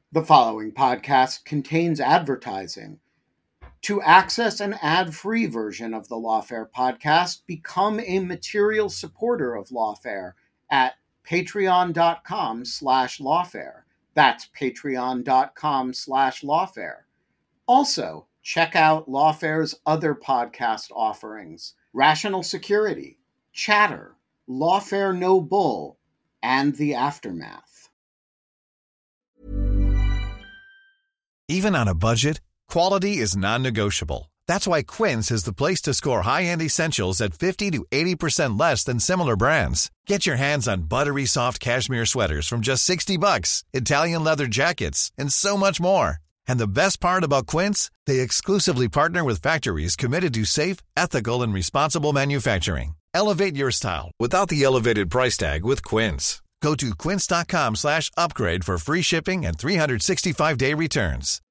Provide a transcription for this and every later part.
The following podcast contains advertising. To access an ad-free version of the Lawfare podcast, become a material supporter of Lawfare at patreon.com/lawfare. That's patreon.com/lawfare. Also, check out Lawfare's other podcast offerings: Rational Security, Chatter, Lawfare No Bull, and The Aftermath. Even on a budget, quality is non-negotiable. That's why Quince is the place to score high-end essentials at 50 to 80% less than similar brands. Get your hands on buttery soft cashmere sweaters from just $60, Italian leather jackets, and so much more. And the best part about Quince, they exclusively partner with factories committed to safe, ethical, and responsible manufacturing. Elevate your style without the elevated price tag with Quince. Go to quince.com/upgrade for free shipping and 365-day returns.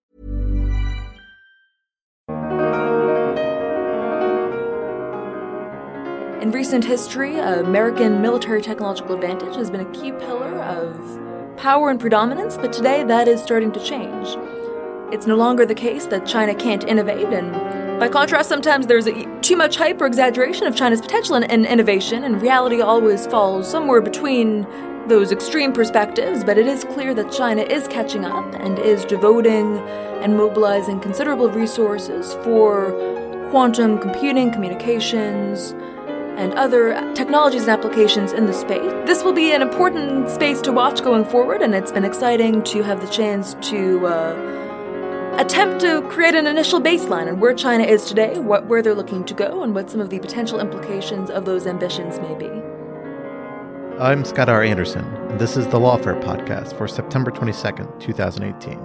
In recent history, American military technological advantage has been a key pillar of power and predominance, but today that is starting to change. It's no longer the case that China can't innovate, and by contrast, sometimes there's too much hype or exaggeration of China's potential in innovation, and reality always falls somewhere between those extreme perspectives, but it is clear that China is catching up and is devoting and mobilizing considerable resources for quantum computing, communications, and other technologies and applications in the space. This will be an important space to watch going forward, and it's been exciting to have the chance to attempt to create an initial baseline on where China is today, where they're looking to go, and what some of the potential implications of those ambitions may be. I'm Scott R. Anderson, and this is the Lawfare podcast for September 22nd, 2018.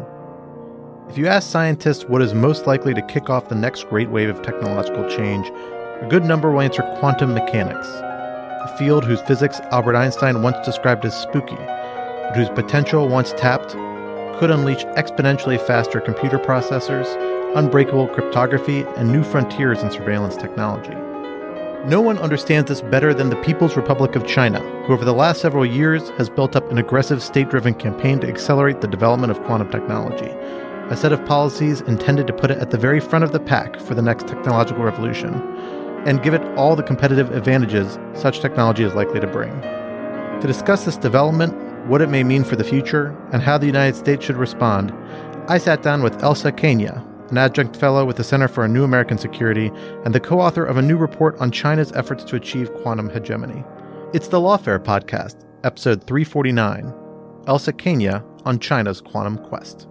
If you ask scientists what is most likely to kick off the next great wave of technological change, a good number will answer quantum mechanics, a field whose physics Albert Einstein once described as spooky, but whose potential, once tapped, could unleash exponentially faster computer processors, unbreakable cryptography, and new frontiers in surveillance technology. No one understands this better than the People's Republic of China, who over the last several years has built up an aggressive state-driven campaign to accelerate the development of quantum technology, a set of policies intended to put it at the very front of the pack for the next technological revolution, and give it all the competitive advantages such technology is likely to bring. To discuss this development, what it may mean for the future, and how the United States should respond, I sat down with Elsa Kania, an adjunct fellow with the Center for a New American Security and the co-author of a new report on China's efforts to achieve quantum hegemony. It's the Lawfare podcast, episode 349, Elsa Kania on China's quantum quest.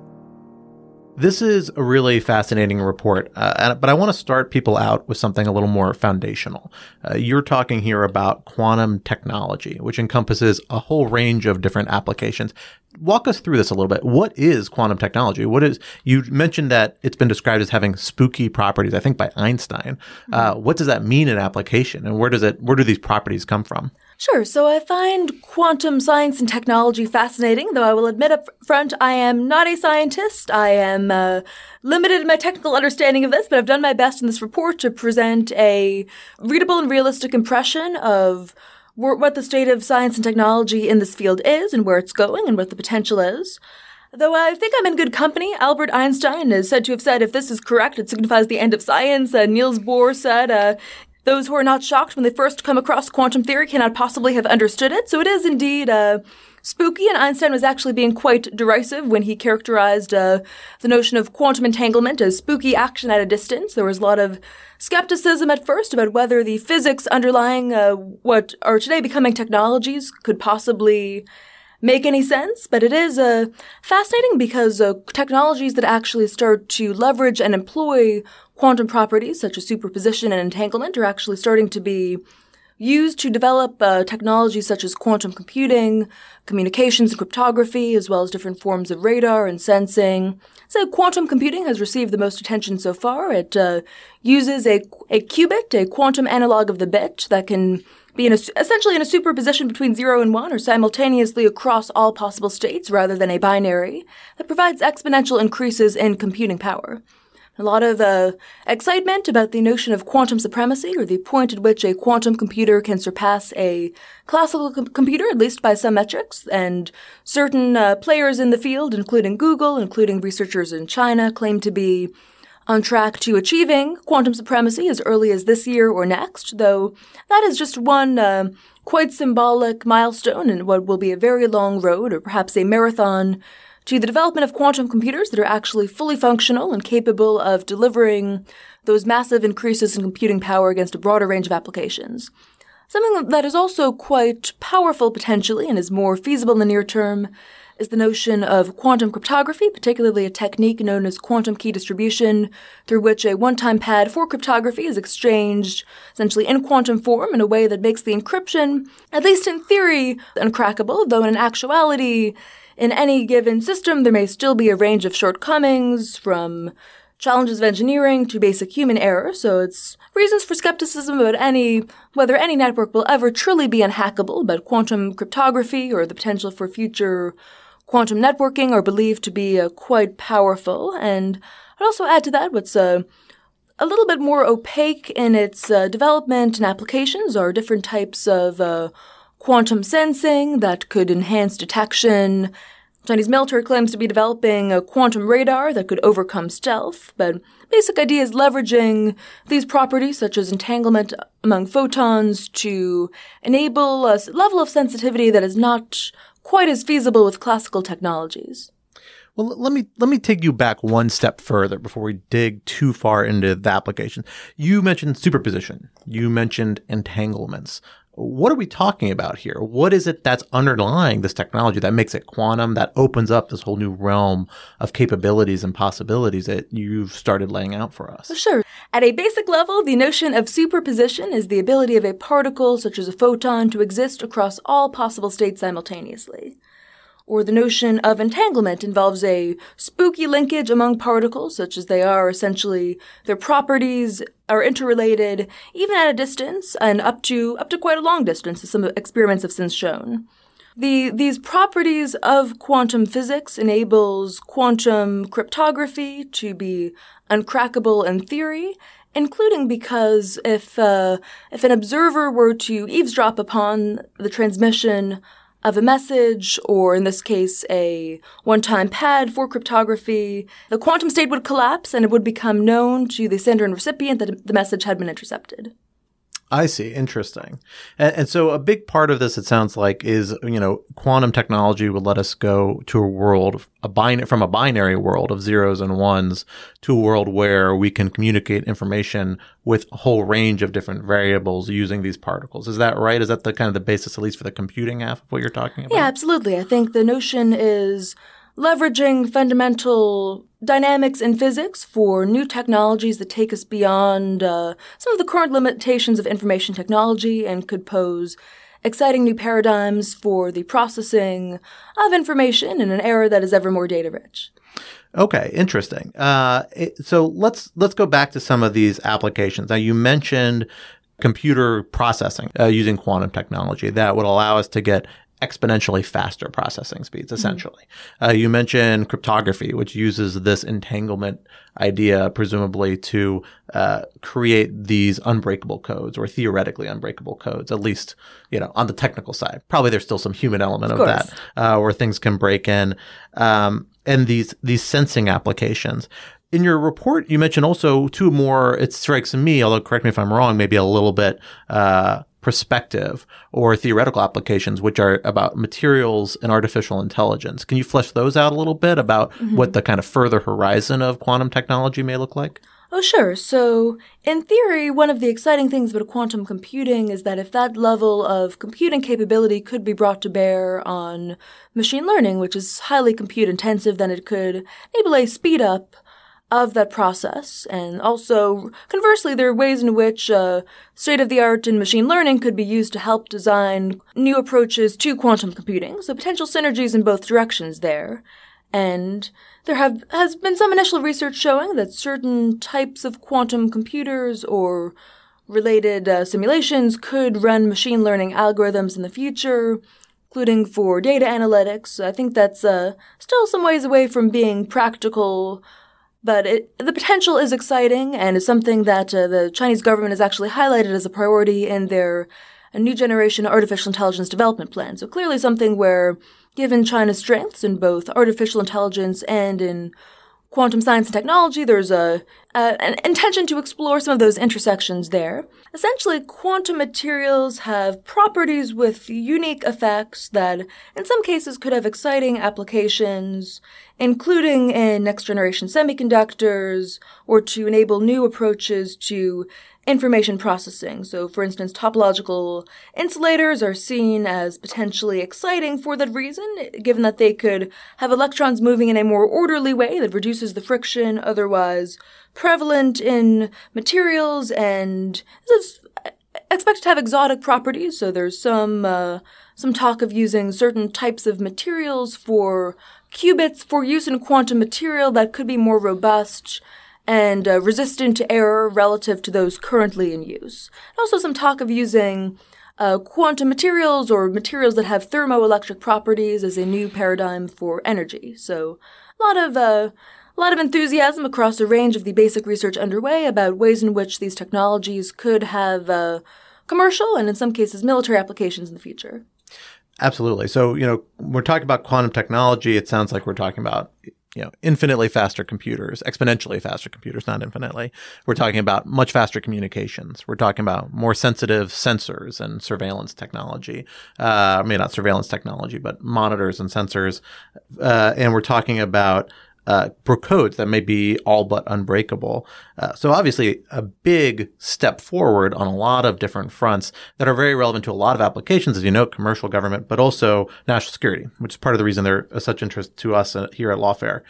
This is a really fascinating report, but I want to start people out with something a little more foundational. You're talking here about quantum technology, which encompasses a whole range of different applications. Walk us through this a little bit. What is quantum technology? You mentioned that it's been described as having spooky properties, I think by Einstein. What does that mean in application, and where do these properties come from? Sure. So I find quantum science and technology fascinating, though I will admit up front I am not a scientist. I am limited in my technical understanding of this, but I've done my best in this report to present a readable and realistic impression of what the state of science and technology in this field is and where it's going and what the potential is. Though I think I'm in good company. Albert Einstein is said to have said, if this is correct, it signifies the end of science. Niels Bohr said, those who are not shocked when they first come across quantum theory cannot possibly have understood it. So it is indeed spooky, and Einstein was actually being quite derisive when he characterized the notion of quantum entanglement as spooky action at a distance. There was a lot of skepticism at first about whether the physics underlying what are today becoming technologies could possibly make any sense, but it is fascinating because technologies that actually start to leverage and employ quantum properties such as superposition and entanglement are actually starting to be used to develop technologies such as quantum computing, communications and cryptography, as well as different forms of radar and sensing. So quantum computing has received the most attention so far. It uses a qubit, a quantum analog of the bit, that can be essentially in a superposition between 0 and 1 or simultaneously across all possible states rather than a binary that provides exponential increases in computing power. A lot of excitement about the notion of quantum supremacy, or the point at which a quantum computer can surpass a classical computer, at least by some metrics. And certain players in the field, including Google, including researchers in China, claim to be on track to achieving quantum supremacy as early as this year or next, though that is just one quite symbolic milestone in what will be a very long road, or perhaps a marathon, to the development of quantum computers that are actually fully functional and capable of delivering those massive increases in computing power against a broader range of applications. Something that is also quite powerful potentially and is more feasible in the near term is the notion of quantum cryptography, particularly a technique known as quantum key distribution, through which a one-time pad for cryptography is exchanged essentially in quantum form in a way that makes the encryption, at least in theory, uncrackable, though in actuality, in any given system, there may still be a range of shortcomings, from challenges of engineering to basic human error, so it's reasons for skepticism about whether any network will ever truly be unhackable, but quantum cryptography or the potential for future quantum networking are believed to be quite powerful. And I'd also add to that what's a little bit more opaque in its development and applications are different types of quantum sensing that could enhance detection. Chinese military claims to be developing a quantum radar that could overcome stealth, but basic idea is leveraging these properties, such as entanglement among photons, to enable a level of sensitivity that is not quite as feasible with classical technologies. Well, let me take you back one step further before we dig too far into the application. You mentioned superposition. You mentioned entanglements. What are we talking about here? What is it that's underlying this technology that makes it quantum, that opens up this whole new realm of capabilities and possibilities that you've started laying out for us? Sure. At a basic level, the notion of superposition is the ability of a particle, such as a photon, to exist across all possible states simultaneously. Or the notion of entanglement involves a spooky linkage among particles, such as they are essentially their properties are interrelated, even at a distance, and up to quite a long distance, as some experiments have since shown. These properties of quantum physics enables quantum cryptography to be uncrackable in theory, including because if an observer were to eavesdrop upon the transmission of a message, or in this case, a one-time pad for cryptography, the quantum state would collapse and it would become known to the sender and recipient that the message had been intercepted. I see. Interesting. And so a big part of this, it sounds like, is, quantum technology would let us go to a world, from a binary world of zeros and ones to a world where we can communicate information with a whole range of different variables using these particles. Is that right? Is that the kind of the basis, at least for the computing half of what you're talking about? Yeah, absolutely. I think the notion is leveraging fundamental dynamics in physics for new technologies that take us beyond some of the current limitations of information technology and could pose exciting new paradigms for the processing of information in an era that is ever more data-rich. Okay, interesting. So let's go back to some of these applications. Now, you mentioned computer processing using quantum technology that would allow us to get exponentially faster processing speeds, essentially. Mm-hmm. You mentioned cryptography, which uses this entanglement idea, presumably, to create these unbreakable codes, or theoretically unbreakable codes, at least, on the technical side. Probably there's still some human element of that, where things can break in. And these sensing applications. In your report, you mentioned also two more, it strikes me, although correct me if I'm wrong, maybe a little bit perspective or theoretical applications, which are about materials and artificial intelligence. Can you flesh those out a little bit about what the kind of further horizon of quantum technology may look like? Oh, sure. So, in theory, one of the exciting things about quantum computing is that if that level of computing capability could be brought to bear on machine learning, which is highly compute intensive, then it could enable a speed up of that process. And also, conversely, there are ways in which state-of-the-art in machine learning could be used to help design new approaches to quantum computing. So potential synergies in both directions there. And there has been some initial research showing that certain types of quantum computers or related simulations could run machine learning algorithms in the future, including for data analytics. I think that's still some ways away from being practical But the potential is exciting and is something that the Chinese government has actually highlighted as a priority in their new generation artificial intelligence development plan. So clearly something where, given China's strengths in both artificial intelligence and in quantum science and technology, there's an intention to explore some of those intersections there. Essentially, quantum materials have properties with unique effects that in some cases could have exciting applications, including in next-generation semiconductors, or to enable new approaches to information processing. So, for instance, topological insulators are seen as potentially exciting for that reason, given that they could have electrons moving in a more orderly way that reduces the friction otherwise prevalent in materials, and is expected to have exotic properties. So there's some talk of using certain types of materials for qubits for use in quantum material that could be more robust and resistant to error relative to those currently in use. And also some talk of using quantum materials or materials that have thermoelectric properties as a new paradigm for energy. So a lot of enthusiasm across a range of the basic research underway about ways in which these technologies could have commercial and in some cases military applications in the future. Absolutely. So, when we're talking about quantum technology, it sounds like we're talking about infinitely faster computers, exponentially faster computers, not infinitely. We're talking about much faster communications. We're talking about more sensitive sensors and surveillance technology. Not surveillance technology, but monitors and sensors. And we're talking about codes that may be all but unbreakable. So obviously a big step forward on a lot of different fronts that are very relevant to a lot of applications, as you know, commercial, government, but also national security, which is part of the reason they're of such interest to us here at Lawfare.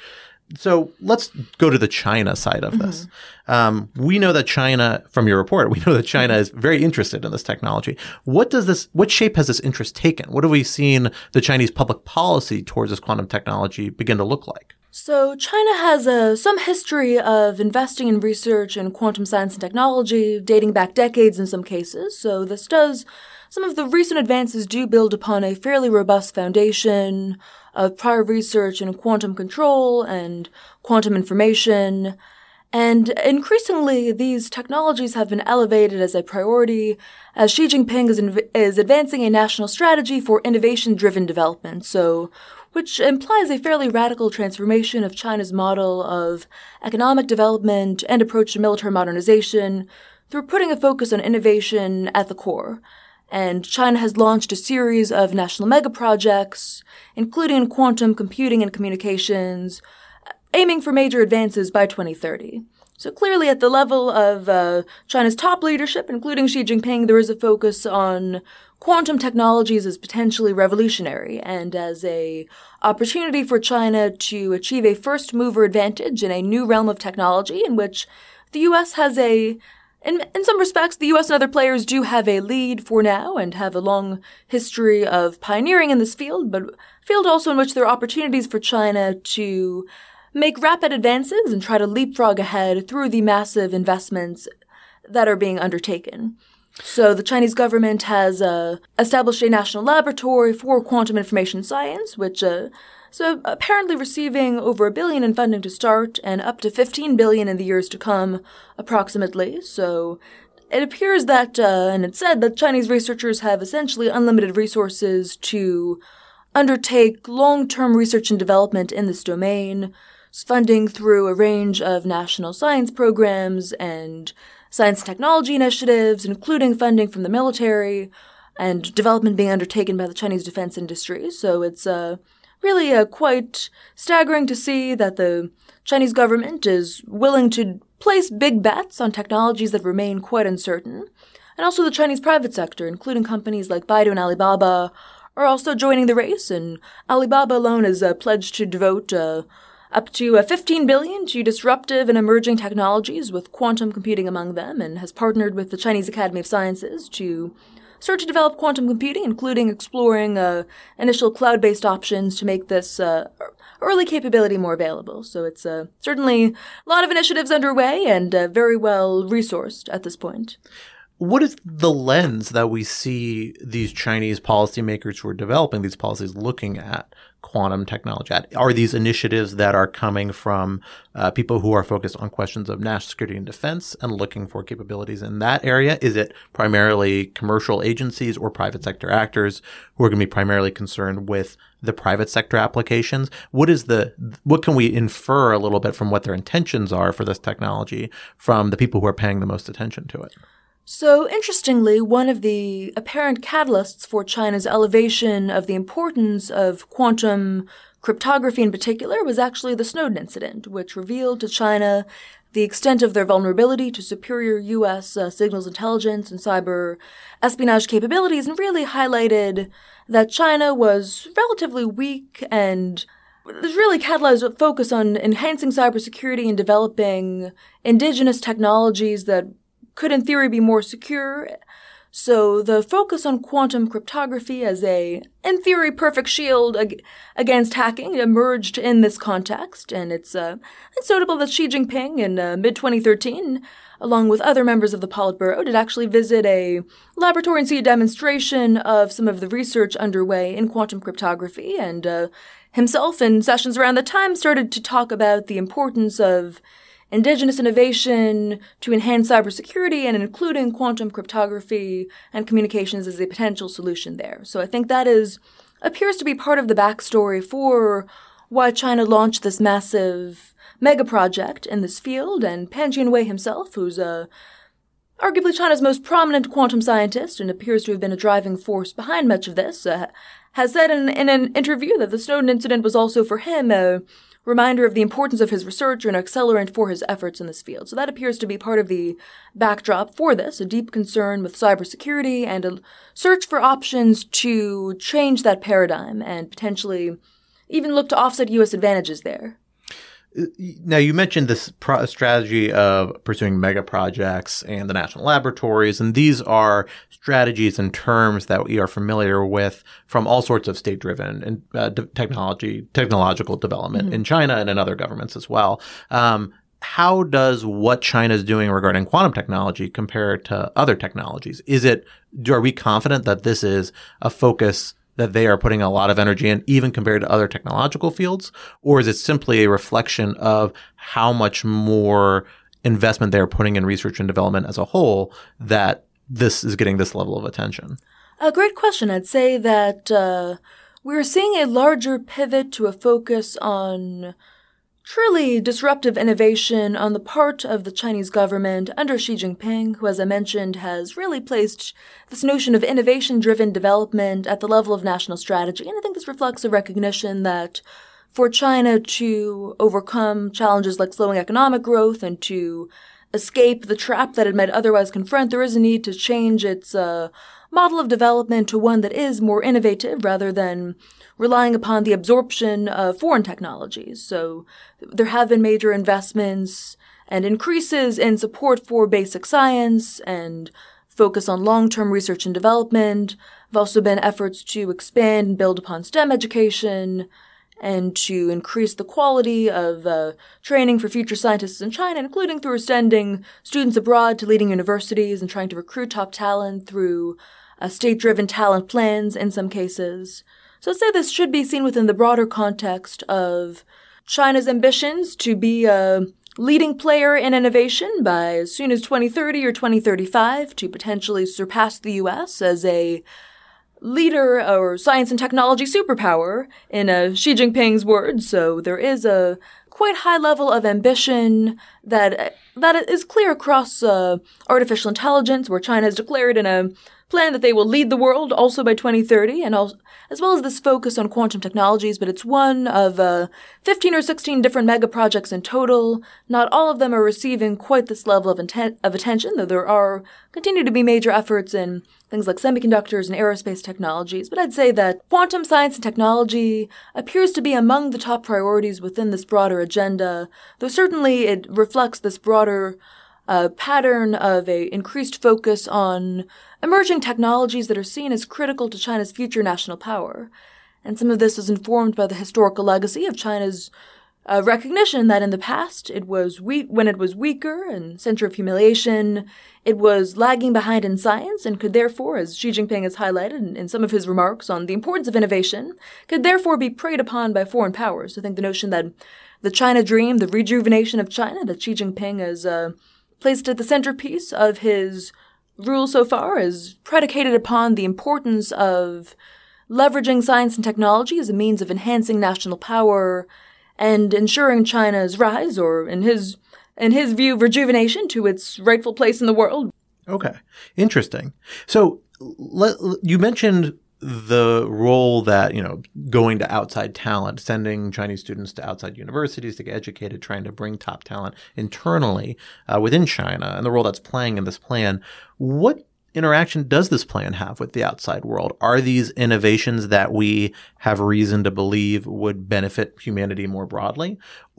So let's go to the China side of this. We know that China, from your report, we know that China is very interested in this technology. What shape has this interest taken? What have we seen the Chinese public policy towards this quantum technology begin to look like? So China has some history of investing in research in quantum science and technology, dating back decades in some cases. So some of the recent advances do build upon a fairly robust foundation of prior research in quantum control and quantum information. And increasingly, these technologies have been elevated as a priority as Xi Jinping is advancing a national strategy for innovation-driven development. Which implies a fairly radical transformation of China's model of economic development and approach to military modernization through putting a focus on innovation at the core. And China has launched a series of national megaprojects, including quantum computing and communications, aiming for major advances by 2030. So clearly at the level of China's top leadership, including Xi Jinping, there is a focus on quantum technologies as potentially revolutionary and as a opportunity for China to achieve a first-mover advantage in a new realm of technology in which the U.S. has in some respects, the U.S. and other players do have a lead for now and have a long history of pioneering in this field, but a field also in which there are opportunities for China to make rapid advances and try to leapfrog ahead through the massive investments that are being undertaken. So the Chinese government has established a national laboratory for quantum information science, which apparently receiving over $1 billion in funding to start and up to $15 billion in the years to come, approximately. So it appears that, and it's said that Chinese researchers have essentially unlimited resources to undertake long-term research and development in this domain, funding through a range of national science programs and science and technology initiatives, including funding from the military and development being undertaken by the Chinese defense industry. So it's really quite staggering to see that the Chinese government is willing to place big bets on technologies that remain quite uncertain. And also the Chinese private sector, including companies like Baidu and Alibaba, are also joining the race. And Alibaba alone is pledged to devote up to $15 billion to disruptive and emerging technologies, with quantum computing among them, and has partnered with the Chinese Academy of Sciences to start to develop quantum computing, including exploring initial cloud-based options to make this early capability more available. So it's certainly a lot of initiatives underway and very well resourced at this point. What is the lens that we see these Chinese policymakers who are developing these policies looking at quantum technology at? Are these initiatives that are coming from people who are focused on questions of national security and defense and looking for capabilities in that area? Is it primarily commercial agencies or private sector actors who are going to be primarily concerned with the private sector applications? What can we infer a little bit from what their intentions are for this technology from the people who are paying the most attention to it? So, interestingly, one of the apparent catalysts for China's elevation of the importance of quantum cryptography in particular was actually the Snowden incident, which revealed to China the extent of their vulnerability to superior U.S. Signals intelligence and cyber espionage capabilities, and really highlighted that China was relatively weak and this really catalyzed a focus on enhancing cybersecurity and developing indigenous technologies that could in theory be more secure. So the focus on quantum cryptography as a, in theory, perfect shield against hacking emerged in this context. And it's notable that Xi Jinping in mid-2013, along with other members of the Politburo, did actually visit a laboratory and see a demonstration of some of the research underway in quantum cryptography. And himself, in sessions around the time, started to talk about the importance of indigenous innovation to enhance cybersecurity and including quantum cryptography and communications as a potential solution there. So I think that appears to be part of the backstory for why China launched this massive mega project in this field. And Pan Jianwei himself, who's arguably China's most prominent quantum scientist and appears to have been a driving force behind much of this, has said in an interview that the Snowden incident was also for him a reminder of the importance of his research and an accelerant for his efforts in this field. So that appears to be part of the backdrop for this, a deep concern with cybersecurity and a search for options to change that paradigm and potentially even look to offset U.S. advantages there. Now, you mentioned this strategy of pursuing mega projects and the national laboratories, and these are strategies and terms that we are familiar with from all sorts of state-driven technological development in China and in other governments as well. How does what China is doing regarding quantum technology compare to other technologies? Are we confident that this is a focus that they are putting a lot of energy in, even compared to other technological fields? Or is it simply a reflection of how much more investment they're putting in research and development as a whole that this is getting this level of attention? A great question. I'd say that we're seeing a larger pivot to a focus on truly disruptive innovation on the part of the Chinese government under Xi Jinping, who, as I mentioned, has really placed this notion of innovation-driven development at the level of national strategy. And I think this reflects a recognition that for China to overcome challenges like slowing economic growth and to escape the trap that it might otherwise confront, there is a need to change its model of development to one that is more innovative rather than relying upon the absorption of foreign technologies. So there have been major investments and increases in support for basic science and focus on long-term research and development. There have also been efforts to expand and build upon STEM education and to increase the quality of training for future scientists in China, including through sending students abroad to leading universities and trying to recruit top talent through state-driven talent plans in some cases. So I'd say this should be seen within the broader context of China's ambitions to be a leading player in innovation by as soon as 2030 or 2035 to potentially surpass the U.S. as a leader or science and technology superpower, in Xi Jinping's words. So there is a quite high level of ambition that is clear across artificial intelligence, where China has declared in a plan that they will lead the world also by 2030, and also, as well as this focus on quantum technologies, but it's one of 15 or 16 different mega projects in total. Not all of them are receiving quite this level of attention, though there continue to be major efforts in things like semiconductors and aerospace technologies. But I'd say that quantum science and technology appears to be among the top priorities within this broader agenda, though certainly it reflects this broader pattern of a increased focus on emerging technologies that are seen as critical to China's future national power. And some of this is informed by the historical legacy of China's a recognition that in the past it was when it was weaker and center of humiliation, it was lagging behind in science and could therefore, as Xi Jinping has highlighted in some of his remarks on the importance of innovation, could therefore be preyed upon by foreign powers. I think the notion that the China dream, the rejuvenation of China that Xi Jinping has placed at the centerpiece of his rule so far is predicated upon the importance of leveraging science and technology as a means of enhancing national power and ensuring China's rise, or in his view, rejuvenation to its rightful place in the world. Okay. Interesting. So you mentioned the role that, going to outside talent, sending Chinese students to outside universities to get educated, trying to bring top talent internally within China, and the role that's playing in this plan. What interaction does this plan have with the outside world? Are these innovations that we have reason to believe would benefit humanity more broadly?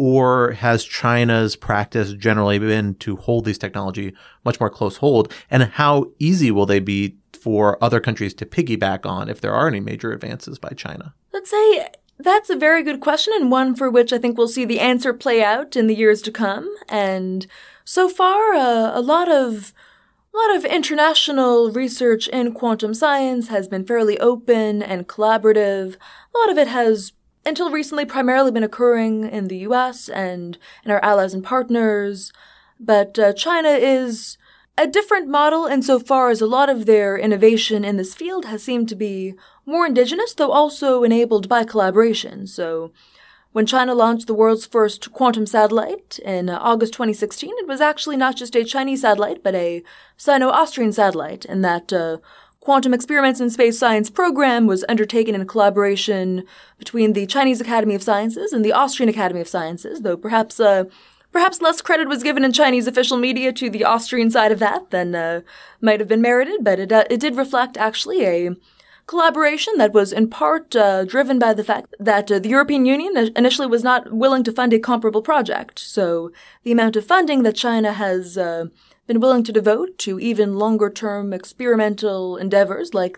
Or has China's practice generally been to hold these technology much more close hold? And how easy will they be for other countries to piggyback on if there are any major advances by China? Let's say that's a very good question, and one for which I think we'll see the answer play out in the years to come. And so far, a lot of international research in quantum science has been fairly open and collaborative. A lot of it has, until recently, primarily been occurring in the US and in our allies and partners. But China is a different model insofar as a lot of their innovation in this field has seemed to be more indigenous, though also enabled by collaboration. So when China launched the world's first quantum satellite in August 2016, it was actually not just a Chinese satellite, but a Sino-Austrian satellite, and that Quantum Experiments in Space Science program was undertaken in collaboration between the Chinese Academy of Sciences and the Austrian Academy of Sciences, though perhaps less credit was given in Chinese official media to the Austrian side of that than might have been merited, but it did reflect actually a collaboration that was in part driven by the fact that the European Union initially was not willing to fund a comparable project. So the amount of funding that China has been willing to devote to even longer-term experimental endeavors like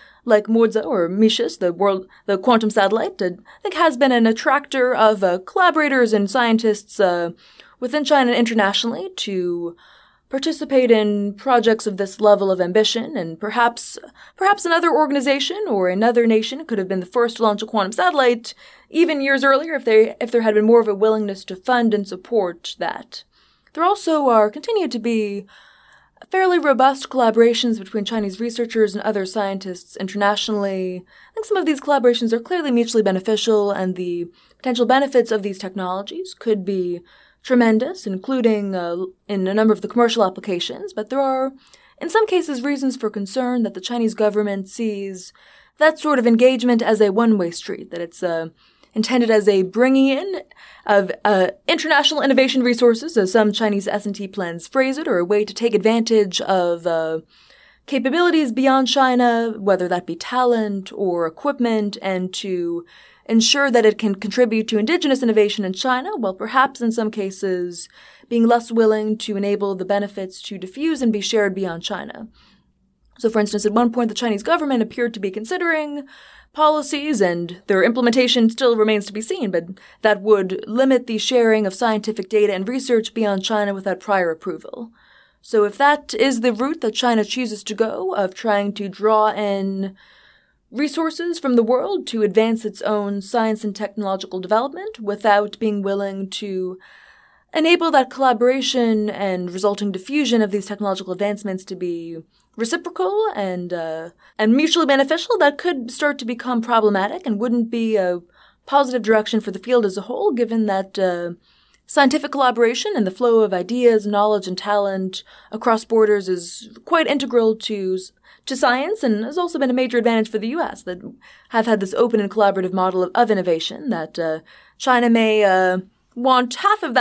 MODSA or MISHIS, the quantum satellite, I think has been an attractor of collaborators and scientists within China and internationally to participate in projects of this level of ambition, and perhaps another organization or another nation could have been the first to launch a quantum satellite even years earlier if there had been more of a willingness to fund and support that. There also continue to be fairly robust collaborations between Chinese researchers and other scientists internationally. I think some of these collaborations are clearly mutually beneficial, and the potential benefits of these technologies could be tremendous, including in a number of the commercial applications, but there are, in some cases, reasons for concern that the Chinese government sees that sort of engagement as a one-way street, that it's intended as a bringing in of international innovation resources, as some Chinese S&T plans phrase it, or a way to take advantage of capabilities beyond China, whether that be talent or equipment, and to ensure that it can contribute to indigenous innovation in China, while perhaps in some cases being less willing to enable the benefits to diffuse and be shared beyond China. So, for instance, at one point the Chinese government appeared to be considering policies, and their implementation still remains to be seen, but that would limit the sharing of scientific data and research beyond China without prior approval. So if that is the route that China chooses to go, of trying to draw in resources from the world to advance its own science and technological development without being willing to enable that collaboration and resulting diffusion of these technological advancements to be reciprocal and mutually beneficial, that could start to become problematic and wouldn't be a positive direction for the field as a whole, given that scientific collaboration and the flow of ideas, knowledge, and talent across borders is quite integral to science, and has also been a major advantage for the U.S. that have had this open and collaborative model of innovation, that China may want half of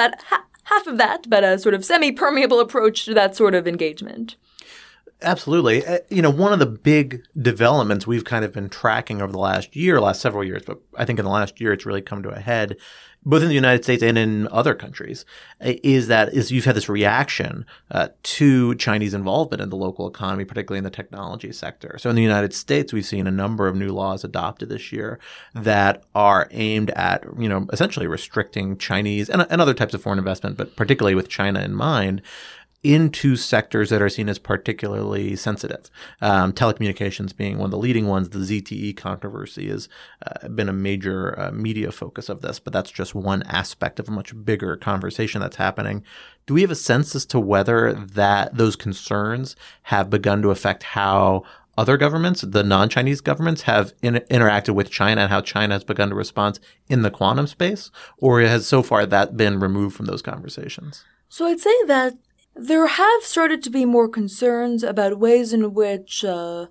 that, but a sort of semi-permeable approach to that sort of engagement. Absolutely. One of the big developments we've kind of been tracking over the last several years, but I think in the last year it's really come to a head, both in the United States and in other countries, is you've had this reaction to Chinese involvement in the local economy, particularly in the technology sector. So in the United States, we've seen a number of new laws adopted this year that are aimed at, essentially restricting Chinese and other types of foreign investment, but particularly with China in mind, into sectors that are seen as particularly sensitive. Telecommunications being one of the leading ones. The ZTE controversy has been a major media focus of this, but that's just one aspect of a much bigger conversation that's happening. Do we have a sense as to whether those concerns have begun to affect how other governments, the non-Chinese governments, have interacted with China and how China has begun to respond in the quantum space? Or has so far that been removed from those conversations? So I'd say that there have started to be more concerns about ways in which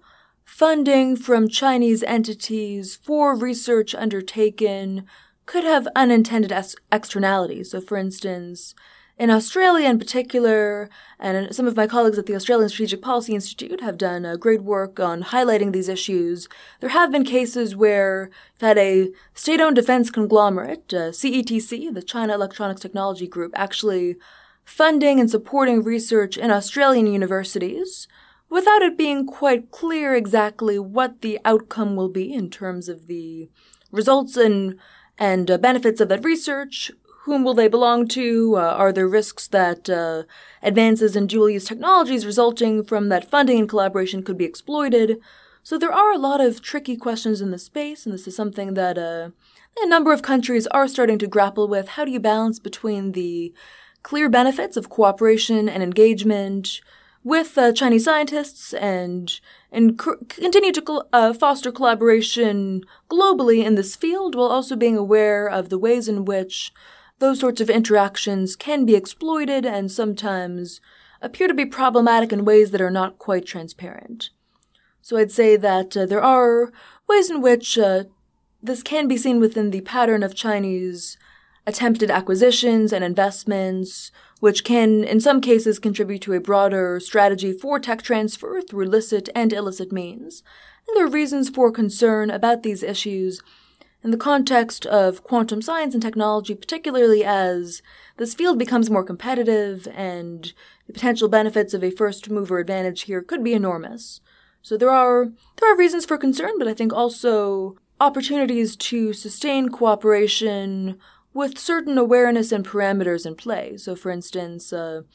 funding from Chinese entities for research undertaken could have unintended externalities. So, for instance, in Australia in particular, and some of my colleagues at the Australian Strategic Policy Institute have done great work on highlighting these issues. There have been cases where you've had a state-owned defense conglomerate, CETC, the China Electronics Technology Group, actually funding and supporting research in Australian universities without it being quite clear exactly what the outcome will be in terms of the results and benefits of that research. Whom will they belong to? Are there risks that advances in dual-use technologies resulting from that funding and collaboration could be exploited? So there are a lot of tricky questions in the space, and this is something that a number of countries are starting to grapple with. How do you balance between the clear benefits of cooperation and engagement with Chinese scientists and continue to foster collaboration globally in this field, while also being aware of the ways in which those sorts of interactions can be exploited and sometimes appear to be problematic in ways that are not quite transparent. So I'd say that there are ways in which this can be seen within the pattern of Chinese attempted acquisitions and investments, which can, in some cases, contribute to a broader strategy for tech transfer through licit and illicit means. And there are reasons for concern about these issues in the context of quantum science and technology, particularly as this field becomes more competitive and the potential benefits of a first-mover advantage here could be enormous. So there are reasons for concern, but I think also opportunities to sustain cooperation with certain awareness and parameters in play. So, for instance,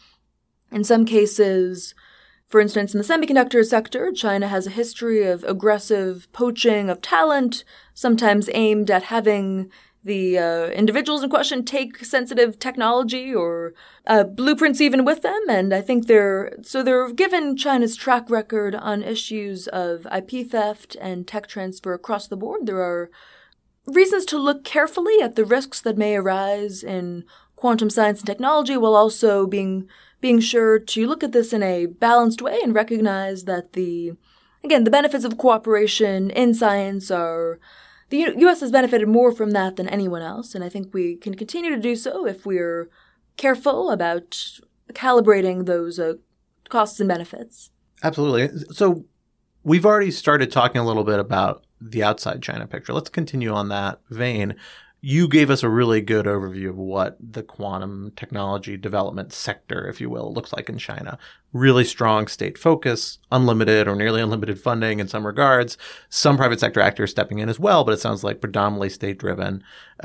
in some cases, for instance, in the semiconductor sector, China has a history of aggressive poaching of talent, sometimes aimed at having the individuals in question take sensitive technology or blueprints even with them. And I think they're given China's track record on issues of IP theft and tech transfer across the board. There are reasons to look carefully at the risks that may arise in quantum science and technology, while also being sure to look at this in a balanced way and recognize that the benefits of cooperation in science are, the U.S. has benefited more from that than anyone else, and I think we can continue to do so if we're careful about calibrating those costs and benefits. Absolutely. So we've already started talking a little bit about the outside China picture. Let's continue on that vein. You gave us a really good overview of what the quantum technology development sector, if you will, looks like in China. Really strong state focus, unlimited or nearly unlimited funding in some regards, some private sector actors stepping in as well, but it sounds like predominantly state-driven.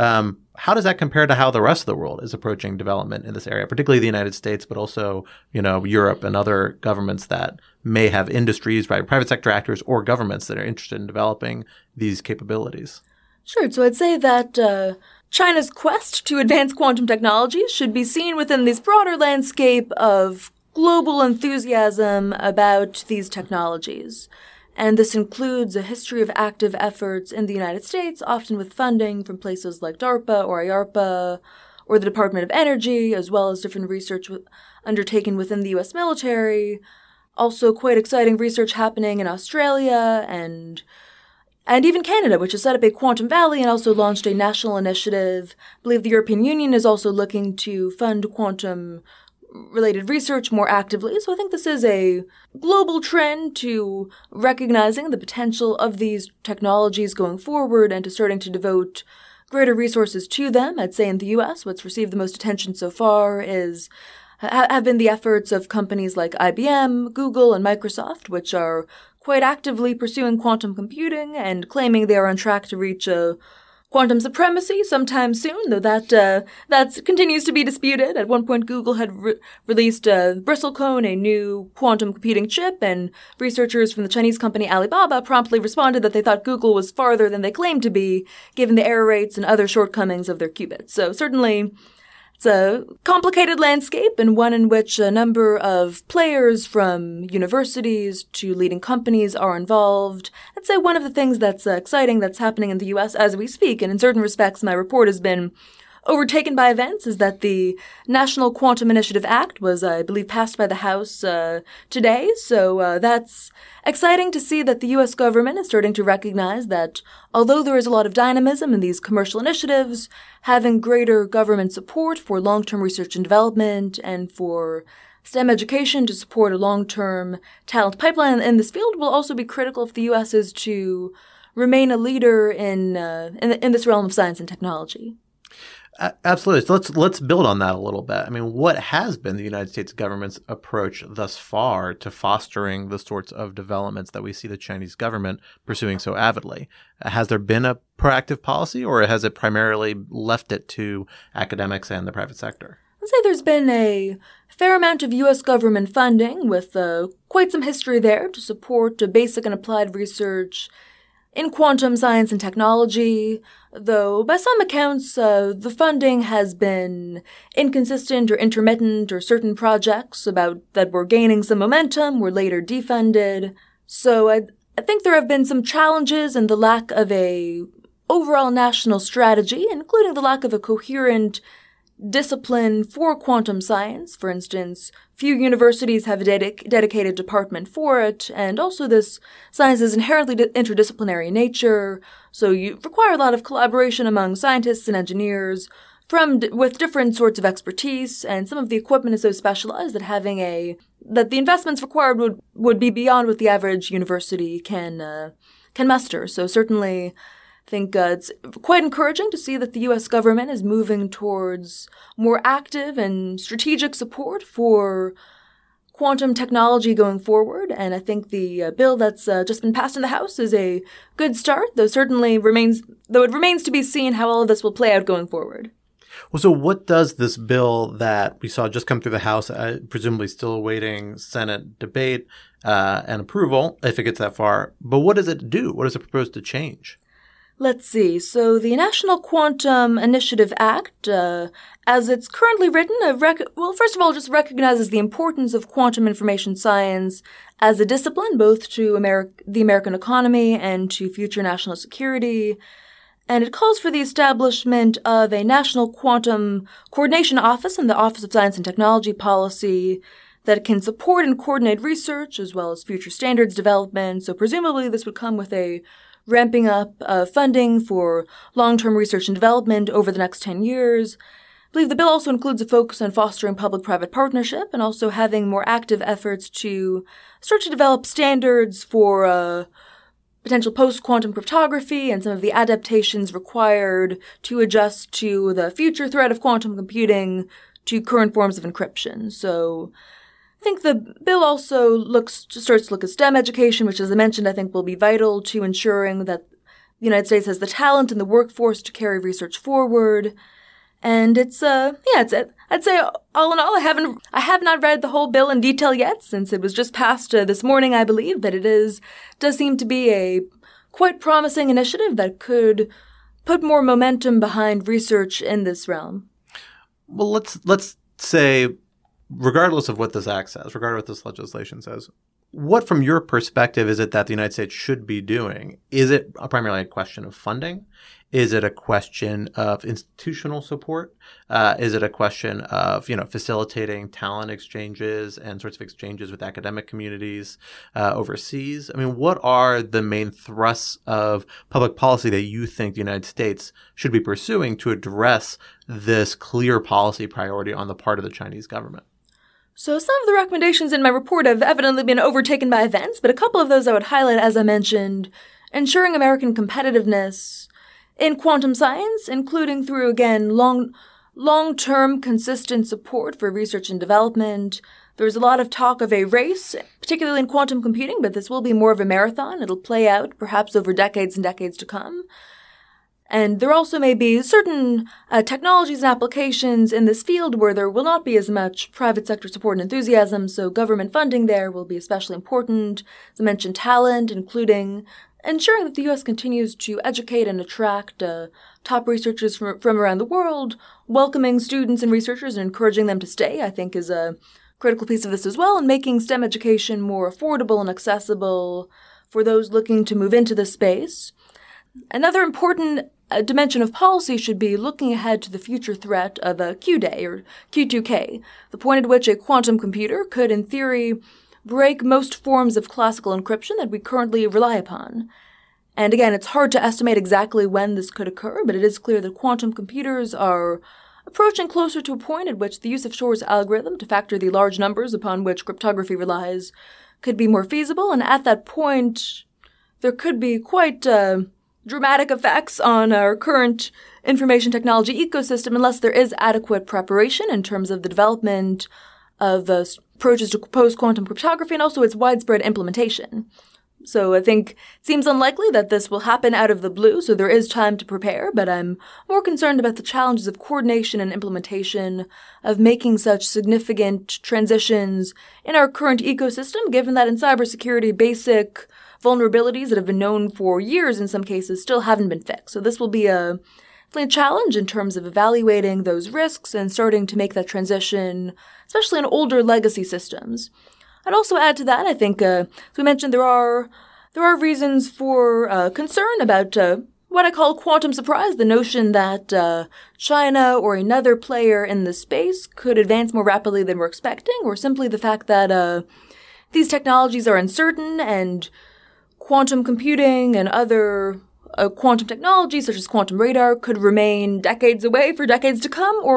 How does that compare to how the rest of the world is approaching development in this area, particularly the United States, but also, Europe and other governments that may have industries, private sector actors, or governments that are interested in developing these capabilities? Sure. So I'd say that China's quest to advance quantum technology should be seen within this broader landscape of global enthusiasm about these technologies. And this includes a history of active efforts in the United States, often with funding from places like DARPA or IARPA or the Department of Energy, as well as different research undertaken within the U.S. military. Also quite exciting research happening in Australia and even Canada, which has set up a Quantum Valley and also launched a national initiative. I believe the European Union is also looking to fund quantum-related research more actively. So I think this is a global trend to recognizing the potential of these technologies going forward and to starting to devote greater resources to them. I'd say in the U.S., what's received the most attention so far have been the efforts of companies like IBM, Google, and Microsoft, which are quite actively pursuing quantum computing and claiming they are on track to reach quantum supremacy sometime soon, though that continues to be disputed. At one point, Google had released Bristlecone, a new quantum computing chip, and researchers from the Chinese company Alibaba promptly responded that they thought Google was farther than they claimed to be, given the error rates and other shortcomings of their qubits. So certainly, it's a complicated landscape, and one in which a number of players from universities to leading companies are involved. I'd say one of the things that's exciting that's happening in the U.S. as we speak, and in certain respects my report has been overtaken by events, is that the National Quantum Initiative Act was, I believe, passed by the House today. So that's exciting to see that the U.S. government is starting to recognize that although there is a lot of dynamism in these commercial initiatives, having greater government support for long-term research and development and for STEM education to support a long-term talent pipeline in this field will also be critical if the U.S. is to remain a leader in this realm of science and technology. Absolutely. So let's build on that a little bit. I mean, what has been the United States government's approach thus far to fostering the sorts of developments that we see the Chinese government pursuing so avidly? Has there been a proactive policy, or has it primarily left it to academics and the private sector? I'd say there's been a fair amount of U.S. government funding with quite some history there to support basic and applied research in quantum science and technology, though by some accounts the funding has been inconsistent or intermittent, or certain projects that were gaining some momentum were later defunded. So I think there have been some challenges in the lack of a overall national strategy, including the lack of a coherent discipline for quantum science. For instance, few universities have a dedicated department for it, and also this science is inherently interdisciplinary in nature, so you require a lot of collaboration among scientists and engineers with different sorts of expertise, and some of the equipment is so specialized that the investments required would be beyond what the average university can muster. So certainly, I think it's quite encouraging to see that the U.S. government is moving towards more active and strategic support for quantum technology going forward, and I think the bill that's just been passed in the House is a good start, though it remains to be seen how all of this will play out going forward. Well, so what does this bill that we saw just come through the House, presumably still awaiting Senate debate and approval, if it gets that far, but what does it do? What does it propose to change? Let's see. So the National Quantum Initiative Act, as it's currently written, first of all, just recognizes the importance of quantum information science as a discipline, both to the American economy and to future national security. And it calls for the establishment of a National Quantum Coordination Office in the Office of Science and Technology Policy that can support and coordinate research as well as future standards development. So presumably this would come with a ramping up funding for long-term research and development over the next 10 years. I believe the bill also includes a focus on fostering public-private partnership and also having more active efforts to start to develop standards for potential post-quantum cryptography and some of the adaptations required to adjust to the future threat of quantum computing to current forms of encryption. So I think the bill also starts to look at STEM education, which, as I mentioned, I think will be vital to ensuring that the United States has the talent and the workforce to carry research forward. And I'd say all in all, I have not read the whole bill in detail yet, since it was just passed this morning, I believe, but it does seem to be a quite promising initiative that could put more momentum behind research in this realm. Well, let's say, regardless of what this act says, regardless of what this legislation says, what, from your perspective, is it that the United States should be doing? Is it primarily a question of funding? Is it a question of institutional support? Is it a question of, facilitating talent exchanges and sorts of exchanges with academic communities overseas? I mean, what are the main thrusts of public policy that you think the United States should be pursuing to address this clear policy priority on the part of the Chinese government? So some of the recommendations in my report have evidently been overtaken by events, but a couple of those I would highlight, as I mentioned: ensuring American competitiveness in quantum science, including through, again, long-term consistent support for research and development. There's a lot of talk of a race, particularly in quantum computing, but this will be more of a marathon. It'll play out perhaps over decades and decades to come. And there also may be certain technologies and applications in this field where there will not be as much private sector support and enthusiasm, so government funding there will be especially important. As I mentioned, talent, including ensuring that the U.S. continues to educate and attract top researchers from around the world, welcoming students and researchers and encouraging them to stay, I think is a critical piece of this as well, and making STEM education more affordable and accessible for those looking to move into this space. Another important dimension of policy should be looking ahead to the future threat of a Q-Day, or Q2K, the point at which a quantum computer could, in theory, break most forms of classical encryption that we currently rely upon. And again, it's hard to estimate exactly when this could occur, but it is clear that quantum computers are approaching closer to a point at which the use of Shor's algorithm to factor the large numbers upon which cryptography relies could be more feasible, and at that point, there could be quite dramatic effects on our current information technology ecosystem unless there is adequate preparation in terms of the development of approaches to post-quantum cryptography and also its widespread implementation. So I think it seems unlikely that this will happen out of the blue, so there is time to prepare, but I'm more concerned about the challenges of coordination and implementation of making such significant transitions in our current ecosystem, given that in cybersecurity, basic vulnerabilities that have been known for years in some cases still haven't been fixed. So this will be a challenge in terms of evaluating those risks and starting to make that transition, especially in older legacy systems. I'd also add to that, I think, as we mentioned, there are reasons for concern about what I call quantum surprise, the notion that China or another player in the space could advance more rapidly than we're expecting, or simply the fact that these technologies are uncertain and quantum computing and other quantum technologies, such as quantum radar, could remain decades away for decades to come, or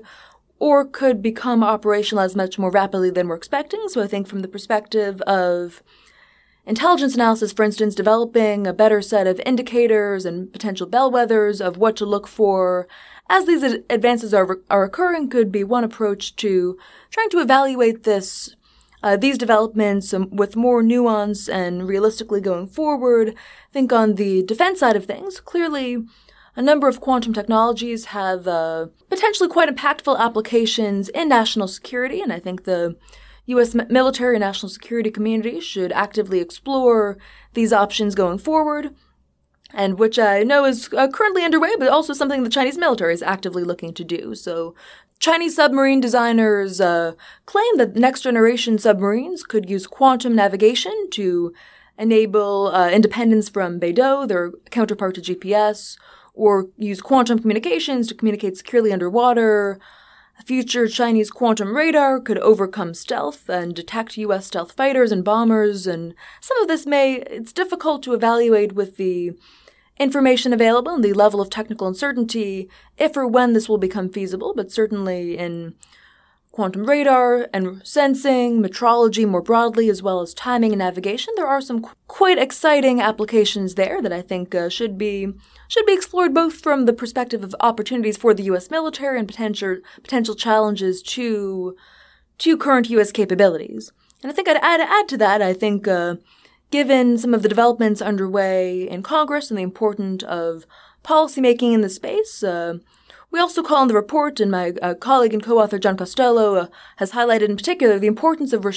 could become operationalized much more rapidly than we're expecting. So I think from the perspective of intelligence analysis, for instance, developing a better set of indicators and potential bellwethers of what to look for as these advances are occurring could be one approach to trying to evaluate these developments with more nuance and realistically going forward. I think on the defense side of things, clearly a number of quantum technologies have potentially quite impactful applications in national security, and I think the U.S. military and national security community should actively explore these options going forward, and which I know is currently underway, but also something the Chinese military is actively looking to do. So Chinese submarine designers claim that next-generation submarines could use quantum navigation to enable independence from Beidou, their counterpart to GPS, or use quantum communications to communicate securely underwater. A future Chinese quantum radar could overcome stealth and detect U.S. stealth fighters and bombers, and some of this it's difficult to evaluate with the information available and the level of technical uncertainty if or when this will become feasible, but certainly in quantum radar and sensing, metrology more broadly, as well as timing and navigation, there are some quite exciting applications there that I think should be explored both from the perspective of opportunities for the U.S. military and potential challenges to current U.S. capabilities. And I think I'd add to that, I think given some of the developments underway in Congress and the importance of policymaking in the space, we also call in the report, and my colleague and co-author John Costello has highlighted in particular the importance of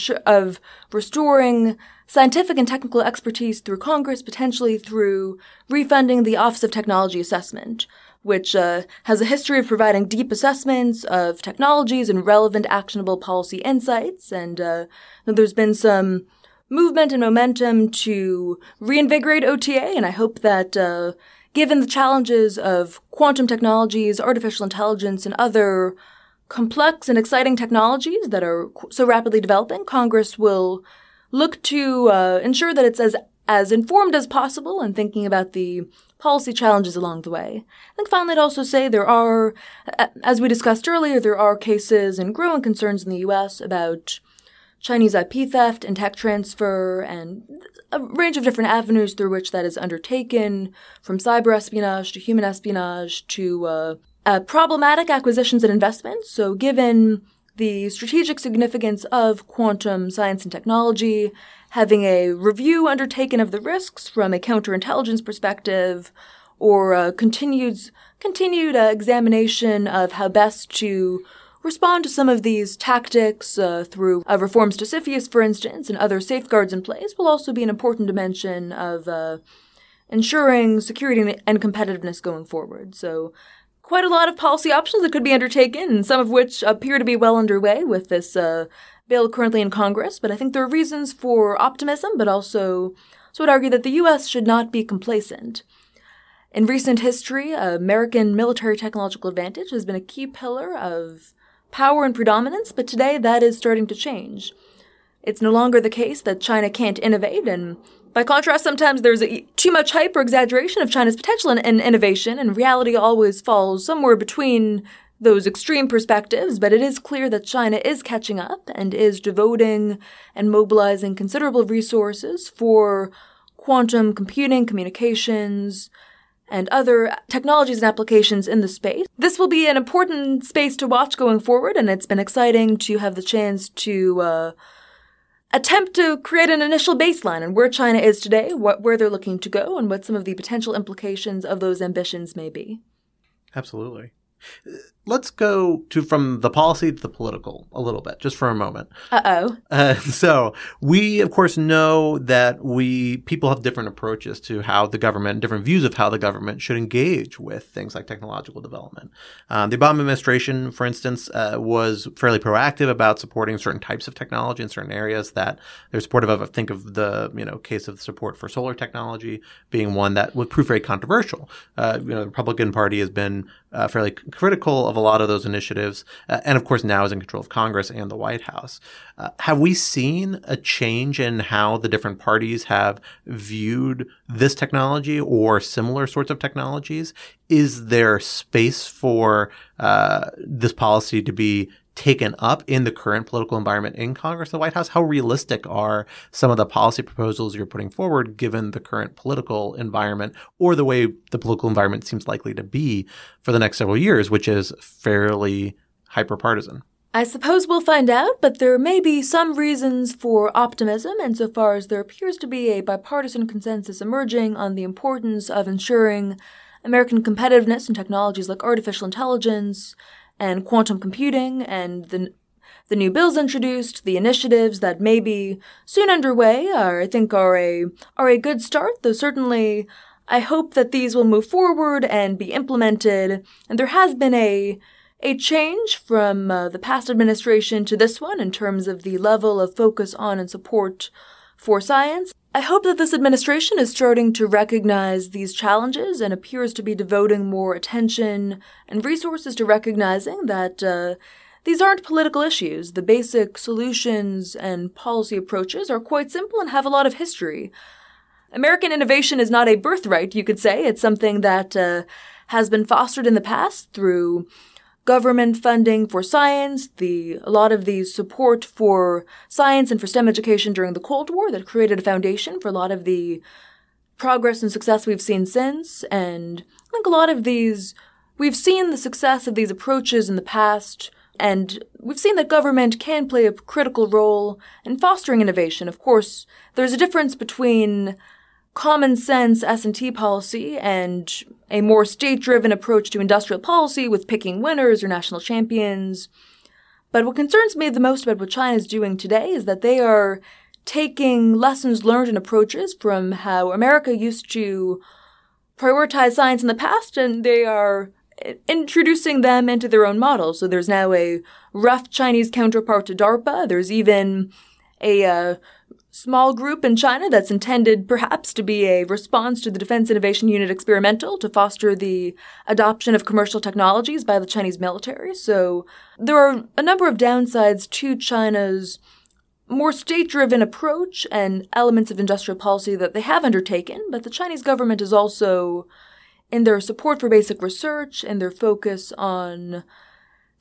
restoring scientific and technical expertise through Congress, potentially through refunding the Office of Technology Assessment, which has a history of providing deep assessments of technologies and relevant actionable policy insights. And there's been some movement and momentum to reinvigorate OTA, and I hope that given the challenges of quantum technologies, artificial intelligence, and other complex and exciting technologies that are so rapidly developing, Congress will look to ensure that it's as informed as possible in thinking about the policy challenges along the way. I think finally I'd also say there are, as we discussed earlier, there are cases and growing concerns in the U.S. about Chinese IP theft and tech transfer, and a range of different avenues through which that is undertaken, from cyber espionage to human espionage to problematic acquisitions and investments. So given the strategic significance of quantum science and technology, having a review undertaken of the risks from a counterintelligence perspective, or a continued examination of how best to respond to some of these tactics through reforms to CFIUS, for instance, and other safeguards in place will also be an important dimension of ensuring security and competitiveness going forward. So quite a lot of policy options that could be undertaken, and some of which appear to be well underway with this bill currently in Congress. But I think there are reasons for optimism, but also so I would argue that the U.S. should not be complacent. In recent history, American military technological advantage has been a key pillar of power and predominance, but today that is starting to change. It's no longer the case that China can't innovate, and by contrast, sometimes there's too much hype or exaggeration of China's potential in innovation, and reality always falls somewhere between those extreme perspectives, but it is clear that China is catching up and is devoting and mobilizing considerable resources for quantum computing, communications, and other technologies and applications in the space. This will be an important space to watch going forward, and it's been exciting to have the chance to attempt to create an initial baseline on where China is today, where they're looking to go, and what some of the potential implications of those ambitions may be. Absolutely. Let's go from the policy to the political a little bit, just for a moment. So we, of course, know that people have different approaches to how the government, different views of how the government should engage with things like technological development. The Obama administration, for instance, was fairly proactive about supporting certain types of technology in certain areas that they're supportive of. I think of the case of support for solar technology being one that would prove very controversial. The Republican Party has been fairly critical of a lot of those initiatives, and of course now is in control of Congress and the White House. Have we seen a change in how the different parties have viewed this technology or similar sorts of technologies? Is there space for this policy to be taken up in the current political environment in Congress and the White House? How realistic are some of the policy proposals you're putting forward given the current political environment or the way the political environment seems likely to be for the next several years, which is fairly hyper-partisan? I suppose we'll find out, but there may be some reasons for optimism insofar as there appears to be a bipartisan consensus emerging on the importance of ensuring American competitiveness in technologies like artificial intelligence and quantum computing, and the new bills introduced, the initiatives that may be soon underway are a good start, though certainly I hope that these will move forward and be implemented. And there has been a change from the past administration to this one in terms of the level of focus on and support for science. I hope that this administration is starting to recognize these challenges and appears to be devoting more attention and resources to recognizing that these aren't political issues. The basic solutions and policy approaches are quite simple and have a lot of history. American innovation is not a birthright, you could say. It's something that has been fostered in the past through government funding for science, a lot of the support for science and for STEM education during the Cold War that created a foundation for a lot of the progress and success we've seen since. And I think a lot of we've seen the success of these approaches in the past, and we've seen that government can play a critical role in fostering innovation. Of course, there's a difference between common sense S&T policy and a more state-driven approach to industrial policy with picking winners or national champions. But what concerns me the most about what China is doing today is that they are taking lessons learned and approaches from how America used to prioritize science in the past, and they are introducing them into their own model. So there's now a rough Chinese counterpart to DARPA. There's even a small group in China that's intended perhaps to be a response to the Defense Innovation Unit experimental to foster the adoption of commercial technologies by the Chinese military. So there are a number of downsides to China's more state-driven approach and elements of industrial policy that they have undertaken, but the Chinese government is also, in their support for basic research and their focus on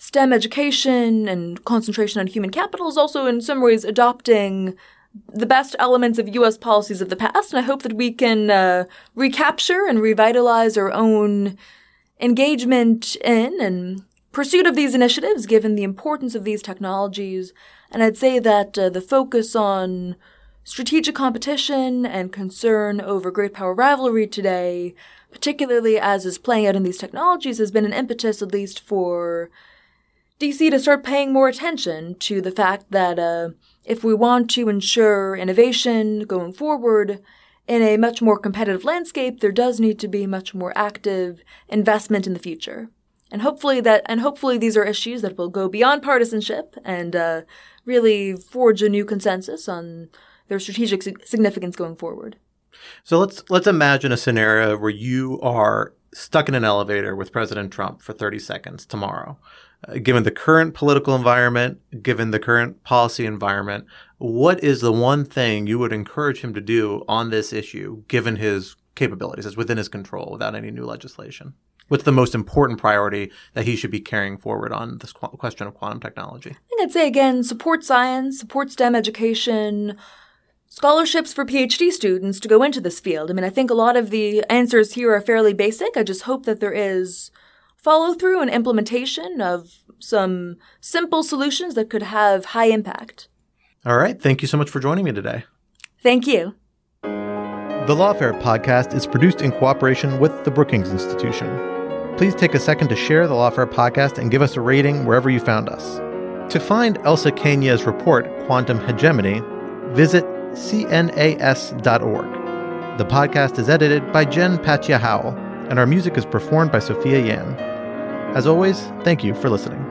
STEM education and concentration on human capital is also in some ways adopting the best elements of U.S. policies of the past, and I hope that we can recapture and revitalize our own engagement in and pursuit of these initiatives, given the importance of these technologies. And I'd say that the focus on strategic competition and concern over great power rivalry today, particularly as is playing out in these technologies, has been an impetus, at least for DC, to start paying more attention to the fact that if we want to ensure innovation going forward in a much more competitive landscape, there does need to be much more active investment in the future. And hopefully these are issues that will go beyond partisanship and really forge a new consensus on their strategic significance going forward. So let's imagine a scenario where you are stuck in an elevator with President Trump for 30 seconds tomorrow. Given the current political environment, given the current policy environment, what is the one thing you would encourage him to do on this issue, given his capabilities, as within his control, without any new legislation? What's the most important priority that he should be carrying forward on this question of quantum technology? I think I'd say, again, support science, support STEM education, scholarships for PhD students to go into this field. I mean, I think a lot of the answers here are fairly basic. I just hope that there is follow-through and implementation of some simple solutions that could have high impact. All right. Thank you so much for joining me today. Thank you. The Lawfare podcast is produced in cooperation with the Brookings Institution. Please take a second to share the Lawfare podcast and give us a rating wherever you found us. To find Elsa Kenya's report, Quantum Hegemony, visit cnas.org. The podcast is edited by Jen Patja Howell, and our music is performed by Sophia Yan. As always, thank you for listening.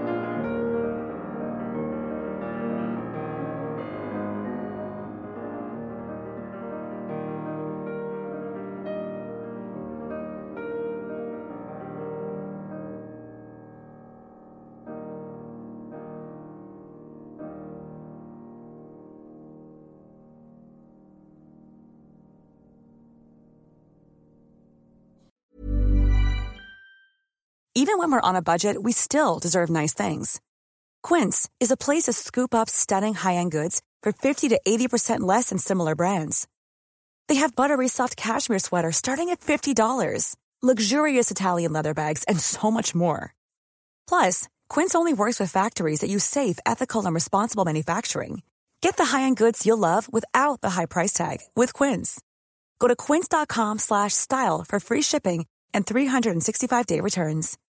Even when we're on a budget, we still deserve nice things. Quince is a place to scoop up stunning high-end goods for 50 to 80% less than similar brands. They have buttery soft cashmere sweaters starting at $50, luxurious Italian leather bags, and so much more. Plus, Quince only works with factories that use safe, ethical, and responsible manufacturing. Get the high-end goods you'll love without the high price tag with Quince. Go to quince.com/style for free shipping and 365-day returns.